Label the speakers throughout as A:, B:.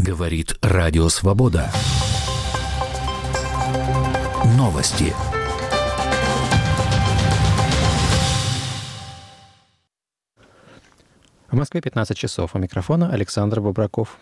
A: Говорит Радио Свобода. Новости.
B: В Москве 15 часов. У микрофона Александр Бобраков.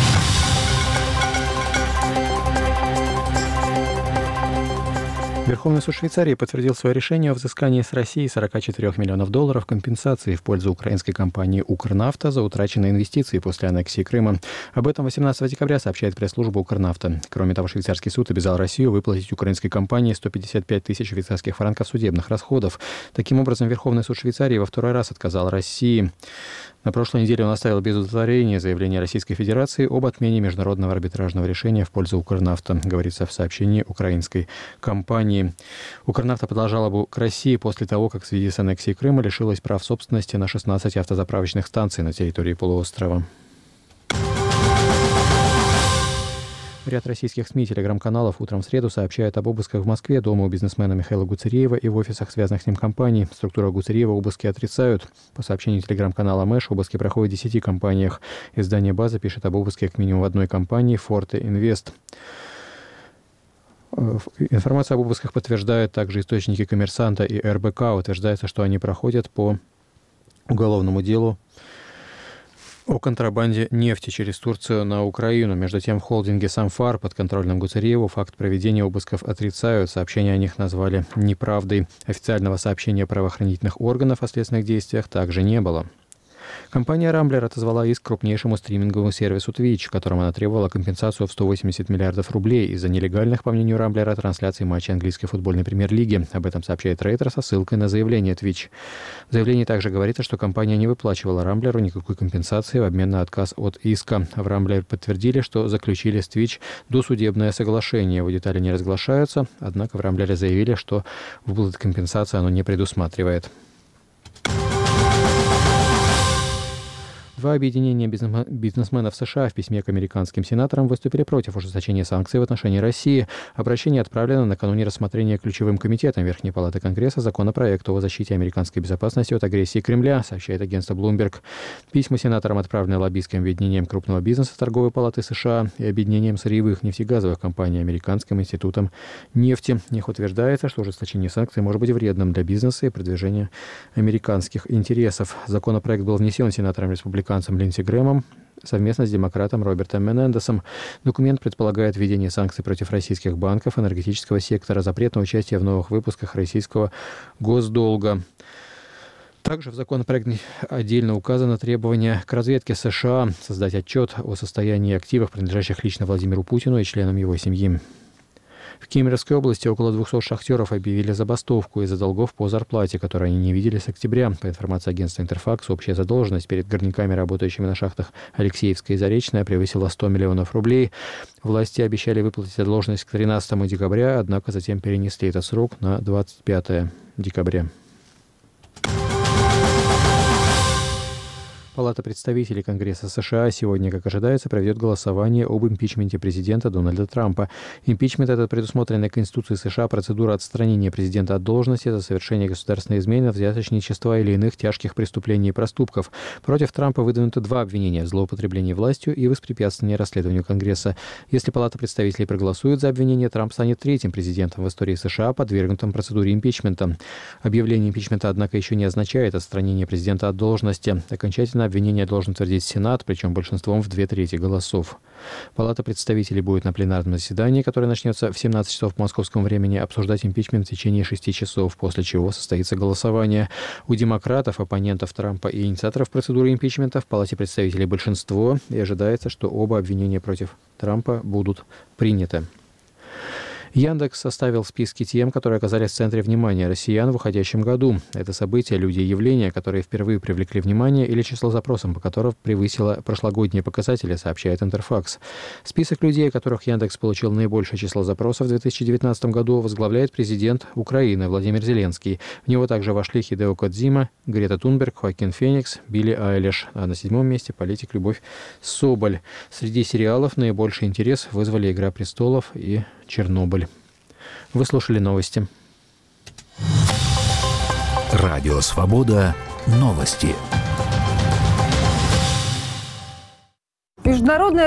B: Верховный суд Швейцарии подтвердил свое решение о взыскании с России $44 миллионов компенсации в пользу украинской компании «Укрнафта» за утраченные инвестиции после аннексии Крыма. Об этом 18 декабря сообщает пресс-служба «Укрнафта». Кроме того, швейцарский суд обязал Россию выплатить украинской компании 155 тысяч швейцарских франков судебных расходов. Таким образом, Верховный суд Швейцарии во второй раз отказал России. На прошлой неделе он оставил без удовлетворения заявление Российской Федерации об отмене международного арбитражного решения в пользу «Укрнафта», говорится в сообщении украинской компании. «Укрнафта» подала жалобу к России после того, как в связи с аннексией Крыма лишилась прав собственности на 16 автозаправочных станций на территории полуострова. Ряд российских СМИ и телеграм-каналов утром в среду сообщают об обысках в Москве, дома у бизнесмена Михаила Гуцериева и в офисах связанных с ним компаний. Структура Гуцериева обыски отрицают. По сообщению телеграм-канала Мэш, обыски проходят в 10 компаниях. Издание «База» пишет об обыске как минимум в одной компании «Форте Инвест». Информацию об обысках подтверждают также источники «Коммерсанта» и РБК. Утверждается, что они проходят по уголовному делу о контрабанде нефти через Турцию на Украину. Между тем, в холдинге «Самфар» под контролем Гуцериеву факт проведения обысков отрицают. Сообщения о них назвали неправдой. Официального сообщения правоохранительных органов о следственных действиях также не было. Компания «Рамблер» отозвала иск крупнейшему стриминговому сервису Twitch, которому она требовала компенсацию в 180 миллиардов рублей из-за нелегальных, по мнению «Рамблера», трансляций матчей английской футбольной премьер-лиги. Об этом сообщает Рейтер со ссылкой на заявление Twitch. В заявлении также говорится, что компания не выплачивала «Рамблеру» никакой компенсации в обмен на отказ от иска. В «Рамблер» подтвердили, что заключили с Twitch досудебное соглашение. Его детали не разглашаются, однако в «Рамблере» заявили, что выплаты компенсации оно не предусматривает. Два объединения бизнесменов США в письме к американским сенаторам выступили против ужесточения санкций в отношении России. Обращение отправлено накануне рассмотрения ключевым комитетом Верхней Палаты Конгресса законопроекта о защите американской безопасности от агрессии Кремля, сообщает агентство Bloomberg. Письма сенаторам отправлены лоббистским объединением крупного бизнеса Торговой палаты США и объединением сырьевых нефтегазовых компаний Американским институтом нефти. В них утверждается, что ужесточение санкций может быть вредным для бизнеса и продвижения американских интересов. Законопроект был внесен сенатором республиканцем Линдси Грэмом совместно с демократом Робертом Менендесом. Документ предполагает введение санкций против российских банков, энергетического сектора, запрет на участие в новых выпусках российского госдолга. Также в законопроекте отдельно указано требование к разведке США создать отчет о состоянии активов, принадлежащих лично Владимиру Путину и членам его семьи. В Кемеровской области около 200 шахтеров объявили забастовку из-за долгов по зарплате, которые они не видели с октября. По информации агентства «Интерфакс», общая задолженность перед горняками, работающими на шахтах Алексеевская и Заречная, превысила 100 миллионов рублей. Власти обещали выплатить задолженность к 13 декабря, однако затем перенесли этот срок на 25 декабря. Палата представителей Конгресса США сегодня, как ожидается, проведет голосование об импичменте президента Дональда Трампа. Импичмент – это предусмотренная Конституцией США процедура отстранения президента от должности за совершение государственной измены, взяточничества или иных тяжких преступлений и проступков. Против Трампа выдвинуты два обвинения в злоупотреблении властью и воспрепятствовании расследованию Конгресса. Если Палата представителей проголосует за обвинение, Трамп станет третьим президентом в истории США, подвергнутым процедуре импичмента. Объявление импичмента, однако, еще не означает отстранение президента от должности. Окончательно обвинение должен утвердить Сенат, причем большинством в 2/3 голосов. Палата представителей будет на пленарном заседании, которое начнется в 17 часов по московскому времени, обсуждать импичмент в течение 6 часов, после чего состоится голосование. У демократов, оппонентов Трампа и инициаторов процедуры импичмента в Палате представителей большинство, и ожидается, что оба обвинения против Трампа будут приняты. Яндекс составил списки тем, которые оказались в центре внимания россиян в уходящем году. Это события, люди и явления, которые впервые привлекли внимание, или число запросов, по которым превысило прошлогодние показатели, сообщает Интерфакс. Список людей, о которых Яндекс получил наибольшее число запросов в 2019 году, возглавляет президент Украины Владимир Зеленский. В него также вошли Хидео Кодзима, Грета Тунберг, Хоакин Феникс, Билли Айлиш. А на 7-м месте политик Любовь Соболь. Среди сериалов наибольший интерес вызвали «Игра престолов» и «Чернобыль». Вы слушали новости.
A: Радио Свобода. Новости.
C: Международная